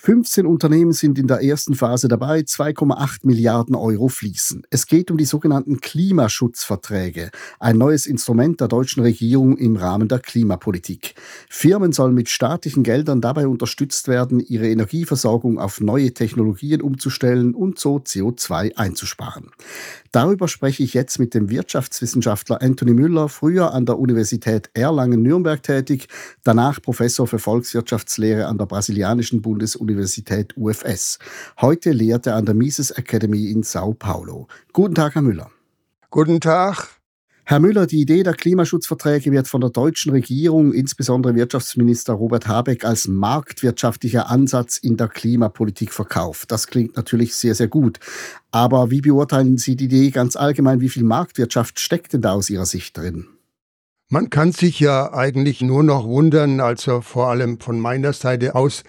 15 Unternehmen sind in der ersten Phase dabei, 2,8 Milliarden Euro fließen. Es geht um die sogenannten Klimaschutzverträge, ein neues Instrument der deutschen Regierung im Rahmen der Klimapolitik. Firmen sollen mit staatlichen Geldern dabei unterstützt werden, ihre Energieversorgung auf neue Technologien umzustellen und so CO2 einzusparen. Darüber spreche ich jetzt mit dem Wirtschaftswissenschaftler Anthony Müller, früher an der Universität Erlangen-Nürnberg tätig, danach Professor für Volkswirtschaftslehre an der brasilianischen Bundesuniversität UFS. Heute lehrt er an der Mises Academy in Sao Paulo. Guten Tag, Herr Müller. Guten Tag. Herr Müller, die Idee der Klimaschutzverträge wird von der deutschen Regierung, insbesondere Wirtschaftsminister Robert Habeck, als marktwirtschaftlicher Ansatz in der Klimapolitik verkauft. Das klingt natürlich sehr, sehr gut. Aber wie beurteilen Sie die Idee ganz allgemein? Wie viel Marktwirtschaft steckt denn da aus Ihrer Sicht drin? Man kann sich ja eigentlich nur noch wundern, also vor allem von meiner Seite aus,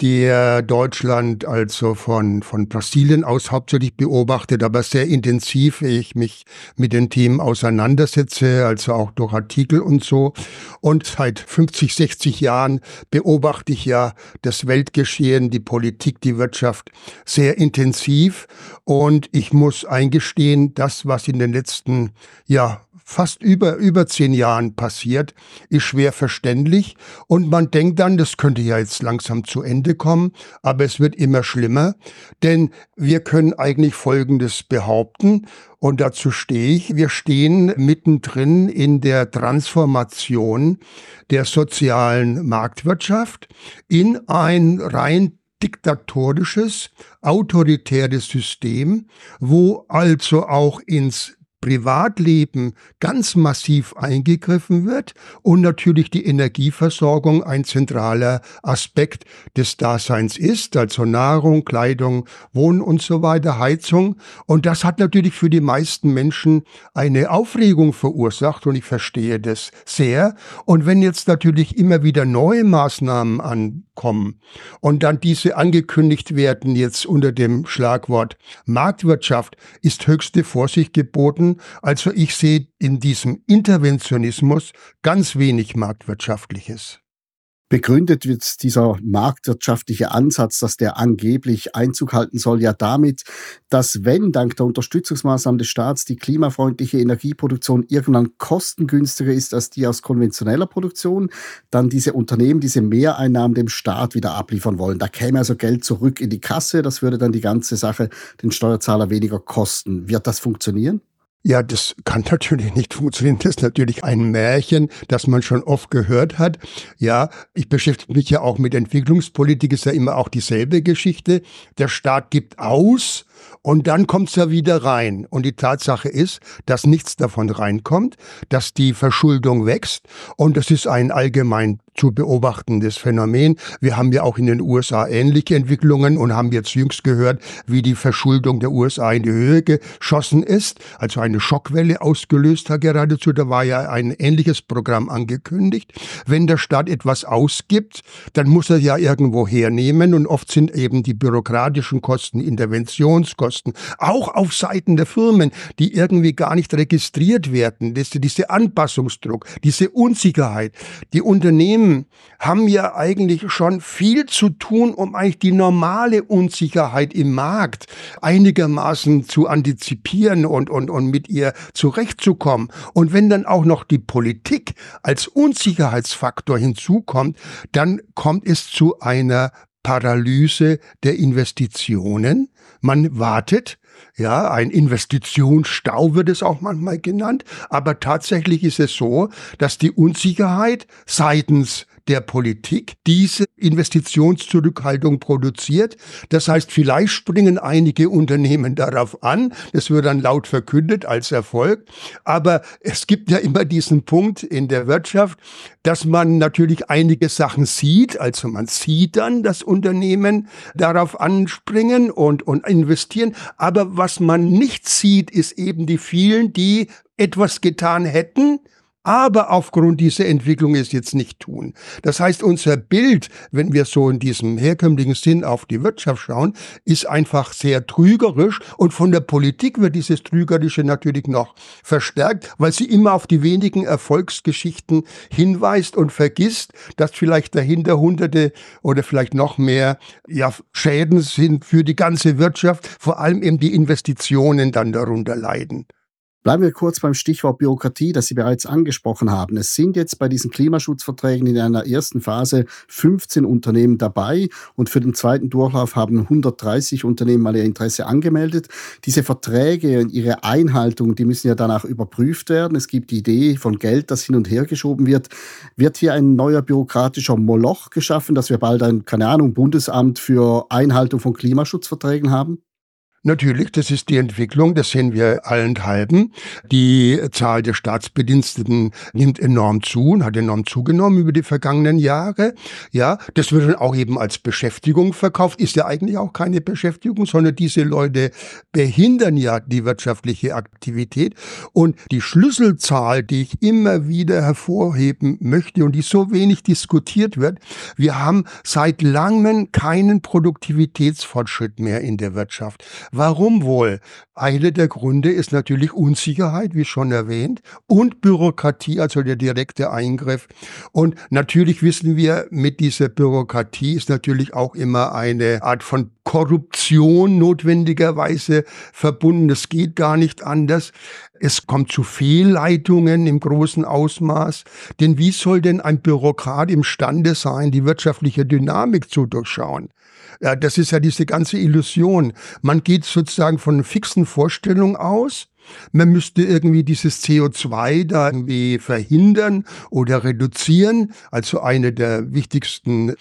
der Deutschland also von Brasilien aus hauptsächlich beobachtet, aber sehr intensiv ich mich mit den Themen auseinandersetze, also auch durch Artikel und so. Und seit 50, 60 Jahren beobachte ich ja das Weltgeschehen, die Politik, die Wirtschaft sehr intensiv. Und ich muss eingestehen, das, was in den letzten, fast über 10 Jahren passiert, ist schwer verständlich. Und man denkt dann, das könnte ja jetzt langsam zu Ende kommen, aber es wird immer schlimmer, denn wir können eigentlich Folgendes behaupten, und dazu stehe ich. Wir stehen mittendrin in der Transformation der sozialen Marktwirtschaft in ein rein diktatorisches, autoritäres System, wo also auch ins Privatleben ganz massiv eingegriffen wird und natürlich die Energieversorgung ein zentraler Aspekt des Daseins ist, also Nahrung, Kleidung, Wohnen und so weiter, Heizung. Und das hat natürlich für die meisten Menschen eine Aufregung verursacht und ich verstehe das sehr. Und wenn jetzt natürlich immer wieder neue Maßnahmen ankommen und dann diese angekündigt werden jetzt unter dem Schlagwort Marktwirtschaft, ist höchste Vorsicht geboten. Also ich sehe in diesem Interventionismus ganz wenig Marktwirtschaftliches. Begründet wird dieser marktwirtschaftliche Ansatz, dass der angeblich Einzug halten soll, ja damit, dass wenn dank der Unterstützungsmaßnahmen des Staats die klimafreundliche Energieproduktion irgendwann kostengünstiger ist als die aus konventioneller Produktion, dann diese Unternehmen diese Mehreinnahmen dem Staat wieder abliefern wollen. Da käme also Geld zurück in die Kasse, das würde dann die ganze Sache den Steuerzahler weniger kosten. Wird das funktionieren? Ja, das kann natürlich nicht funktionieren. Das ist natürlich ein Märchen, das man schon oft gehört hat. Ja, ich beschäftige mich ja auch mit Entwicklungspolitik, ist ja immer auch dieselbe Geschichte. Der Staat gibt aus und dann kommt's ja wieder rein. Und die Tatsache ist, dass nichts davon reinkommt, dass die Verschuldung wächst und das ist ein allgemein zu beobachtendes Phänomen. Wir haben ja auch in den USA ähnliche Entwicklungen und haben jetzt jüngst gehört, wie die Verschuldung der USA in die Höhe geschossen ist, also eine Schockwelle ausgelöst hat geradezu. Da war ja ein ähnliches Programm angekündigt. Wenn der Staat etwas ausgibt, dann muss er ja irgendwo hernehmen und oft sind eben die bürokratischen Kosten, Interventionskosten, auch auf Seiten der Firmen, die irgendwie gar nicht registriert werden. Diese Anpassungsdruck, diese Unsicherheit. Die Unternehmen haben ja eigentlich schon viel zu tun, um eigentlich die normale Unsicherheit im Markt einigermaßen zu antizipieren und mit ihr zurechtzukommen. Und wenn dann auch noch die Politik als Unsicherheitsfaktor hinzukommt, dann kommt es zu einer Paralyse der Investitionen. Man wartet, ja, ein Investitionsstau wird es auch manchmal genannt, aber tatsächlich ist es so, dass die Unsicherheit seitens der Politik diese Investitionszurückhaltung produziert. Das heißt, vielleicht springen einige Unternehmen darauf an, das wird dann laut verkündet als Erfolg, aber es gibt ja immer diesen Punkt in der Wirtschaft, dass man natürlich einige Sachen sieht, also man sieht dann, dass Unternehmen darauf anspringen und investieren, aber was man nicht sieht, ist eben die vielen, die etwas getan hätten, aber aufgrund dieser Entwicklung es jetzt nicht tun. Das heißt, unser Bild, wenn wir so in diesem herkömmlichen Sinn auf die Wirtschaft schauen, ist einfach sehr trügerisch, und von der Politik wird dieses Trügerische natürlich noch verstärkt, weil sie immer auf die wenigen Erfolgsgeschichten hinweist und vergisst, dass vielleicht dahinter Hunderte oder vielleicht noch mehr Schäden sind für die ganze Wirtschaft, vor allem eben die Investitionen dann darunter leiden. Bleiben wir kurz beim Stichwort Bürokratie, das Sie bereits angesprochen haben. Es sind jetzt bei diesen Klimaschutzverträgen in einer ersten Phase 15 Unternehmen dabei, und für den zweiten Durchlauf haben 130 Unternehmen mal ihr Interesse angemeldet. Diese Verträge und ihre Einhaltung, die müssen ja danach überprüft werden. Es gibt die Idee von Geld, das hin und her geschoben wird. Wird hier ein neuer bürokratischer Moloch geschaffen, dass wir bald ein, keine Ahnung, Bundesamt für Einhaltung von Klimaschutzverträgen haben? Natürlich, das ist die Entwicklung, das sehen wir allenthalben. Die Zahl der Staatsbediensteten nimmt enorm zu und hat enorm zugenommen über die vergangenen Jahre. Ja, das wird dann auch eben als Beschäftigung verkauft, ist ja eigentlich auch keine Beschäftigung, sondern diese Leute behindern ja die wirtschaftliche Aktivität. Und die Schlüsselzahl, die ich immer wieder hervorheben möchte und die so wenig diskutiert wird: Wir haben seit langem keinen Produktivitätsfortschritt mehr in der Wirtschaft. Warum wohl? Einer der Gründe ist natürlich Unsicherheit, wie schon erwähnt, und Bürokratie, also der direkte Eingriff. Und natürlich wissen wir, mit dieser Bürokratie ist natürlich auch immer eine Art von Korruption notwendigerweise verbunden. Das geht gar nicht anders. Es kommt zu Fehlleitungen im großen Ausmaß. Denn wie soll denn ein Bürokrat imstande sein, die wirtschaftliche Dynamik zu durchschauen? Ja, das ist ja diese ganze Illusion. Man geht sozusagen von einer fixen Vorstellung aus. Man müsste irgendwie dieses CO2 da irgendwie verhindern oder reduzieren, also eine der wichtigsten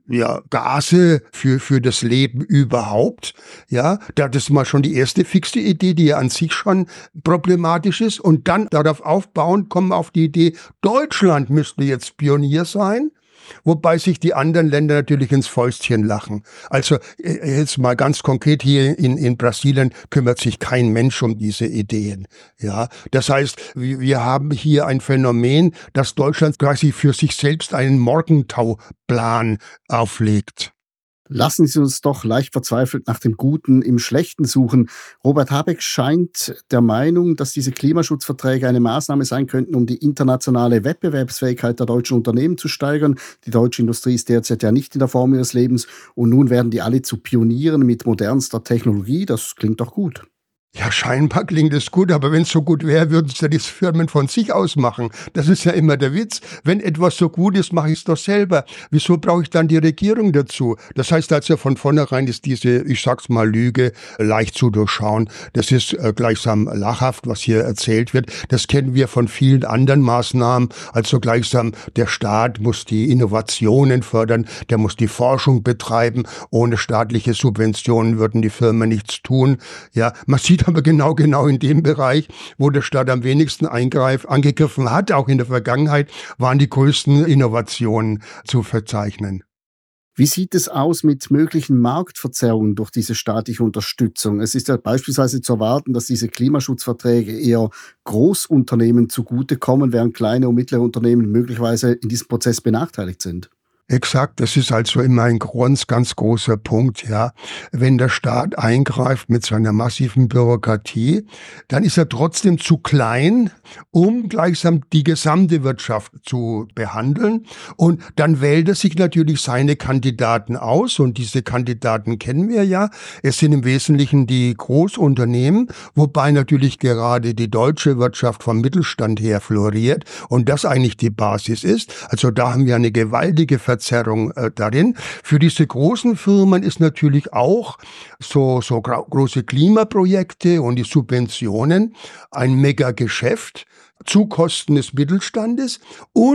Gase für das Leben überhaupt. Ja, das ist mal schon die erste fixe Idee, die ja an sich schon problematisch ist. Und dann darauf aufbauend kommen wir auf die Idee, Deutschland müsste jetzt Pionier sein. Wobei sich die anderen Länder natürlich ins Fäustchen lachen. Also jetzt mal ganz konkret, hier in Brasilien kümmert sich kein Mensch um diese Ideen. Ja, das heißt, wir haben hier ein Phänomen, dass Deutschland quasi für sich selbst einen Morgentauplan auflegt. Lassen Sie uns doch leicht verzweifelt nach dem Guten im Schlechten suchen. Robert Habeck scheint der Meinung, dass diese Klimaschutzverträge eine Maßnahme sein könnten, um die internationale Wettbewerbsfähigkeit der deutschen Unternehmen zu steigern. Die deutsche Industrie ist derzeit ja nicht in der Form ihres Lebens, und nun werden die alle zu Pionieren mit modernster Technologie. Das klingt doch gut. Ja, scheinbar klingt es gut, aber wenn es so gut wäre, würden es ja die Firmen von sich aus machen. Das ist ja immer der Witz. Wenn etwas so gut ist, mache ich es doch selber. Wieso brauche ich dann die Regierung dazu? Das heißt also, von vornherein ist diese, ich sag's mal, Lüge leicht zu durchschauen. Das ist gleichsam lachhaft, was hier erzählt wird. Das kennen wir von vielen anderen Maßnahmen. Also gleichsam, der Staat muss die Innovationen fördern, der muss die Forschung betreiben. Ohne staatliche Subventionen würden die Firmen nichts tun. Ja, man sieht aber genau in dem Bereich, wo der Staat am wenigsten angegriffen hat, auch in der Vergangenheit, waren die größten Innovationen zu verzeichnen. Wie sieht es aus mit möglichen Marktverzerrungen durch diese staatliche Unterstützung? Es ist ja beispielsweise zu erwarten, dass diese Klimaschutzverträge eher Großunternehmen zugutekommen, während kleine und mittlere Unternehmen möglicherweise in diesem Prozess benachteiligt sind. Exakt, das ist also immer ein ganz großer Punkt, ja. Wenn der Staat eingreift mit seiner massiven Bürokratie, dann ist er trotzdem zu klein, um gleichsam die gesamte Wirtschaft zu behandeln. Und dann wählt er sich natürlich seine Kandidaten aus, und diese Kandidaten kennen wir ja. Es sind im Wesentlichen die Großunternehmen, wobei natürlich gerade die deutsche Wirtschaft vom Mittelstand her floriert und das eigentlich die Basis ist. Also da haben wir eine gewaltige Verzerrung darin. Für diese großen Firmen ist natürlich auch so große Klimaprojekte und die Subventionen ein Mega-Geschäft zu Kosten des Mittelstandes und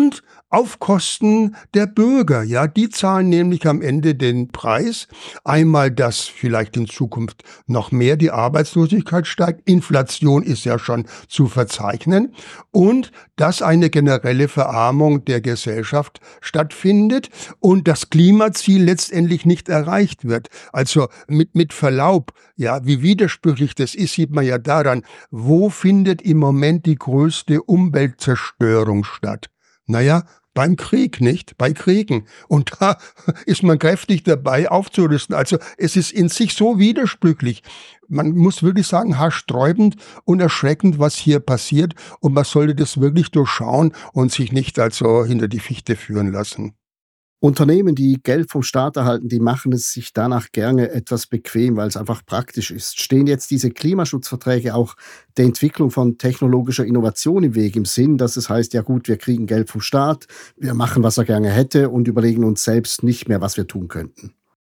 auf Kosten der Bürger. Ja, die zahlen nämlich am Ende den Preis. Einmal, dass vielleicht in Zukunft noch mehr die Arbeitslosigkeit steigt. Inflation ist ja schon zu verzeichnen. Und dass eine generelle Verarmung der Gesellschaft stattfindet und das Klimaziel letztendlich nicht erreicht wird. Also mit Verlaub, ja, wie widersprüchlich das ist, sieht man ja daran, wo findet im Moment die größte Umweltzerstörung statt? Naja, beim Krieg, nicht? Bei Kriegen. Und da ist man kräftig dabei aufzurüsten. Also es ist in sich so widersprüchlich. Man muss wirklich sagen, haarsträubend und erschreckend, was hier passiert. Und man sollte das wirklich durchschauen und sich nicht also hinter die Fichte führen lassen. Unternehmen, die Geld vom Staat erhalten, die machen es sich danach gerne etwas bequem, weil es einfach praktisch ist. Stehen jetzt diese Klimaschutzverträge auch der Entwicklung von technologischer Innovation im Weg, im Sinn, dass es heißt, ja gut, wir kriegen Geld vom Staat, wir machen, was er gerne hätte und überlegen uns selbst nicht mehr, was wir tun könnten?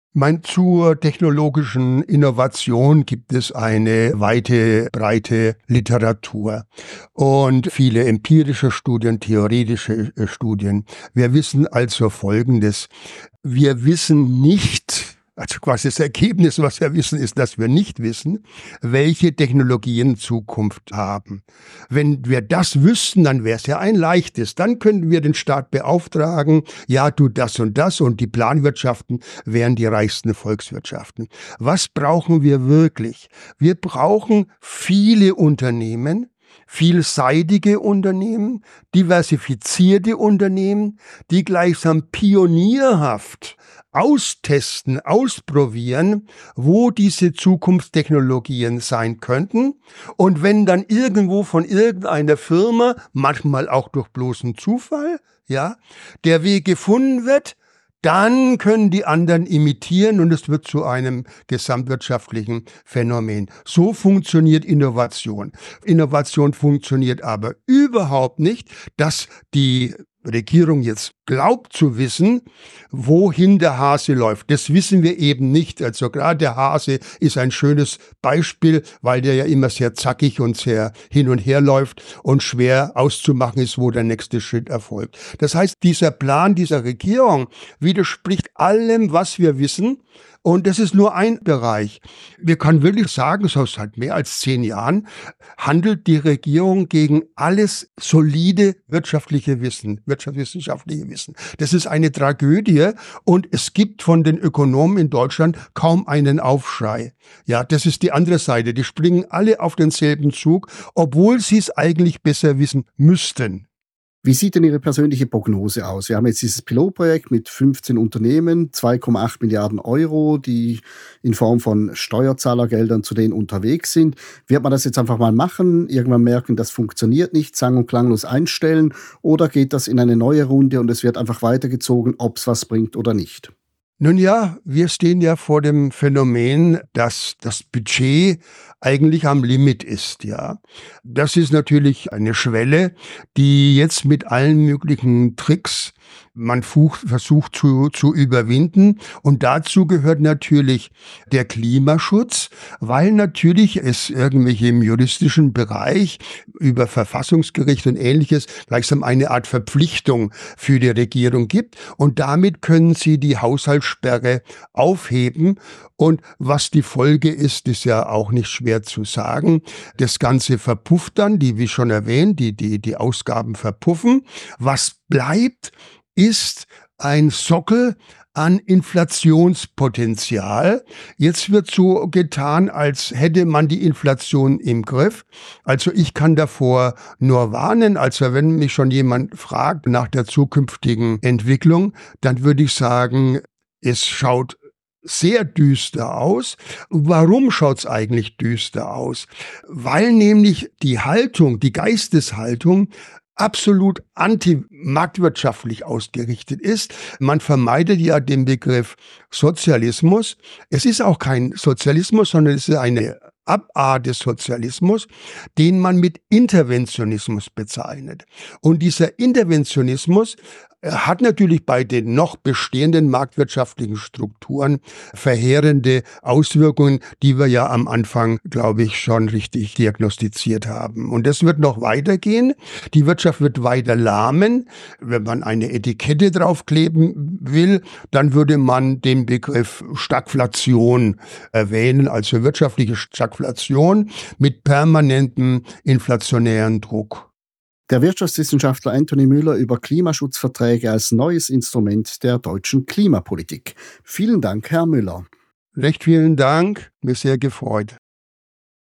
Zur technologischen Innovation gibt es eine weite, breite Literatur und viele empirische Studien, theoretische Studien. Wir wissen also Folgendes. Wir wissen nicht, also quasi das Ergebnis, was wir wissen, ist, dass wir nicht wissen, welche Technologien Zukunft haben. Wenn wir das wüssten, dann wäre es ja ein leichtes. Dann könnten wir den Staat beauftragen, ja, tu das und die Planwirtschaften wären die reichsten Volkswirtschaften. Was brauchen wir wirklich? Wir brauchen viele Unternehmen, vielseitige Unternehmen, diversifizierte Unternehmen, die gleichsam pionierhaft austesten, ausprobieren, wo diese Zukunftstechnologien sein könnten. Und wenn dann irgendwo von irgendeiner Firma, manchmal auch durch bloßen Zufall, ja, der Weg gefunden wird, dann können die anderen imitieren und es wird zu einem gesamtwirtschaftlichen Phänomen. So funktioniert Innovation. Innovation funktioniert aber überhaupt nicht, dass die Regierung jetzt glaubt zu wissen, wohin der Hase läuft. Das wissen wir eben nicht. Also gerade der Hase ist ein schönes Beispiel, weil der ja immer sehr zackig und sehr hin und her läuft und schwer auszumachen ist, wo der nächste Schritt erfolgt. Das heißt, dieser Plan dieser Regierung widerspricht allem, was wir wissen. Und das ist nur ein Bereich. Wir können wirklich sagen, so seit mehr als 10 Jahren handelt die Regierung gegen alles solide wirtschaftliche Wissen, wirtschaftswissenschaftliche Wissen. Das ist eine Tragödie und es gibt von den Ökonomen in Deutschland kaum einen Aufschrei. Ja, das ist die andere Seite. Die springen alle auf denselben Zug, obwohl sie es eigentlich besser wissen müssten. Wie sieht denn Ihre persönliche Prognose aus? Wir haben jetzt dieses Pilotprojekt mit 15 Unternehmen, 2,8 Milliarden Euro, die in Form von Steuerzahlergeldern zu denen unterwegs sind. Wird man das jetzt einfach mal machen, irgendwann merken, das funktioniert nicht, sang- und klanglos einstellen, oder geht das in eine neue Runde und es wird einfach weitergezogen, ob es was bringt oder nicht? Nun ja, wir stehen ja vor dem Phänomen, dass das Budget eigentlich am Limit ist, ja. Das ist natürlich eine Schwelle, die jetzt mit allen möglichen Tricks man versucht zu überwinden. Und dazu gehört natürlich der Klimaschutz, weil natürlich es irgendwelche im juristischen Bereich über Verfassungsgericht und Ähnliches gleichsam eine Art Verpflichtung für die Regierung gibt. Und damit können sie die Haushaltssperre aufheben. Und was die Folge ist, ist ja auch nicht schwer zu sagen. Das Ganze verpufft dann, wie schon erwähnt, die Ausgaben verpuffen. Was bleibt, ist ein Sockel an Inflationspotenzial. Jetzt wird so getan, als hätte man die Inflation im Griff. Also ich kann davor nur warnen. Also wenn mich schon jemand fragt nach der zukünftigen Entwicklung, dann würde ich sagen, es schaut sehr düster aus. Warum schaut's eigentlich düster aus? Weil nämlich die Haltung, die Geisteshaltung absolut antimarktwirtschaftlich ausgerichtet ist. Man vermeidet ja den Begriff Sozialismus. Es ist auch kein Sozialismus, sondern es ist eine Abart des Sozialismus, den man mit Interventionismus bezeichnet. Und dieser Interventionismus hat natürlich bei den noch bestehenden marktwirtschaftlichen Strukturen verheerende Auswirkungen, die wir ja am Anfang, glaube ich, schon richtig diagnostiziert haben. Und das wird noch weitergehen. Die Wirtschaft wird weiter lahmen. Wenn man eine Etikette draufkleben will, dann würde man den Begriff Stagflation erwähnen, also wirtschaftliche Stagflation mit permanentem inflationären Druck. Der Wirtschaftswissenschaftler Anthony Müller über Klimaschutzverträge als neues Instrument der deutschen Klimapolitik. Vielen Dank, Herr Müller. Recht vielen Dank, mir sehr gefreut.